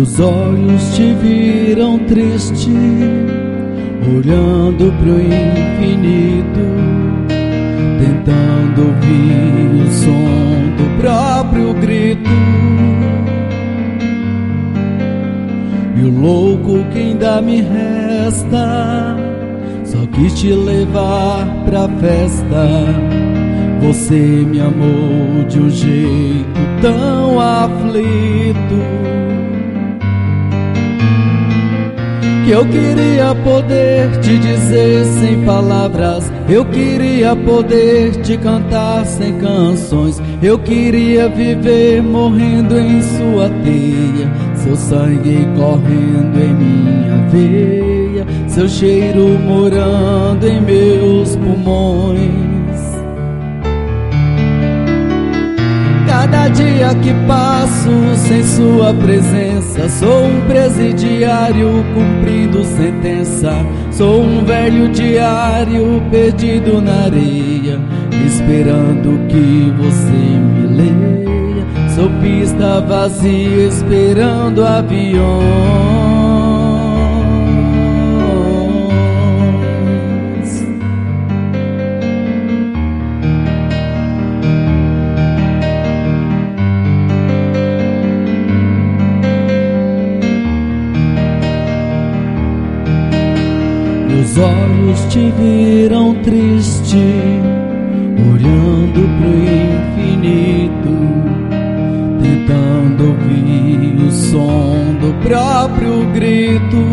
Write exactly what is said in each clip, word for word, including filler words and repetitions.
Meus olhos te viram triste, olhando pro infinito, tentando ouvir o som do próprio grito. E o louco que ainda me resta, só quis te levar pra festa. Você me amou de um jeito tão aflito, que eu queria poder te dizer sem palavras, eu queria poder te cantar sem canções, eu queria viver morrendo em sua teia, seu sangue correndo em minha veia, seu cheiro morando em meus pulmões. Cada dia que passo sem sua presença, sou um presidiário cumprindo sentença. Sou um velho diário perdido na areia, esperando que você me leia. Sou pista vazia esperando aviões. Meus olhos te viram triste, olhando pro infinito, tentando ouvir o som do próprio grito.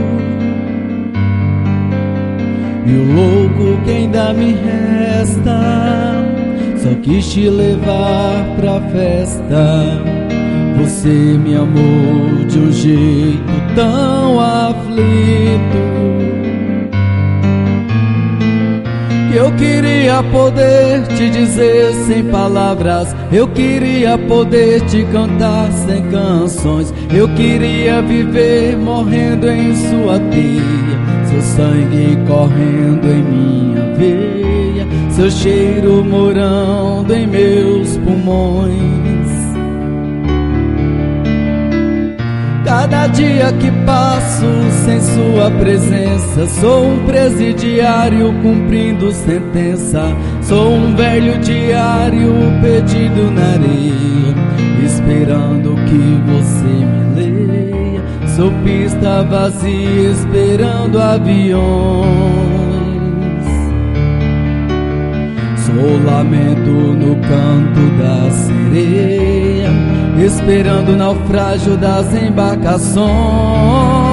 E o louco que ainda me resta, só quis te levar pra festa. Você me amou de um jeito tão aflito, eu queria poder te dizer sem palavras, eu queria poder te cantar sem canções, eu queria viver morrendo em sua teia, seu sangue correndo em minha veia, seu cheiro morando em meus pulmões. Cada dia que passo sem sua presença, sou um presidiário cumprindo sentença. Sou um velho diário perdido na areia, esperando que você me leia. Sou pista vazia esperando aviões. Sou lamento no canto da sereia, esperando o naufrágio das embarcações.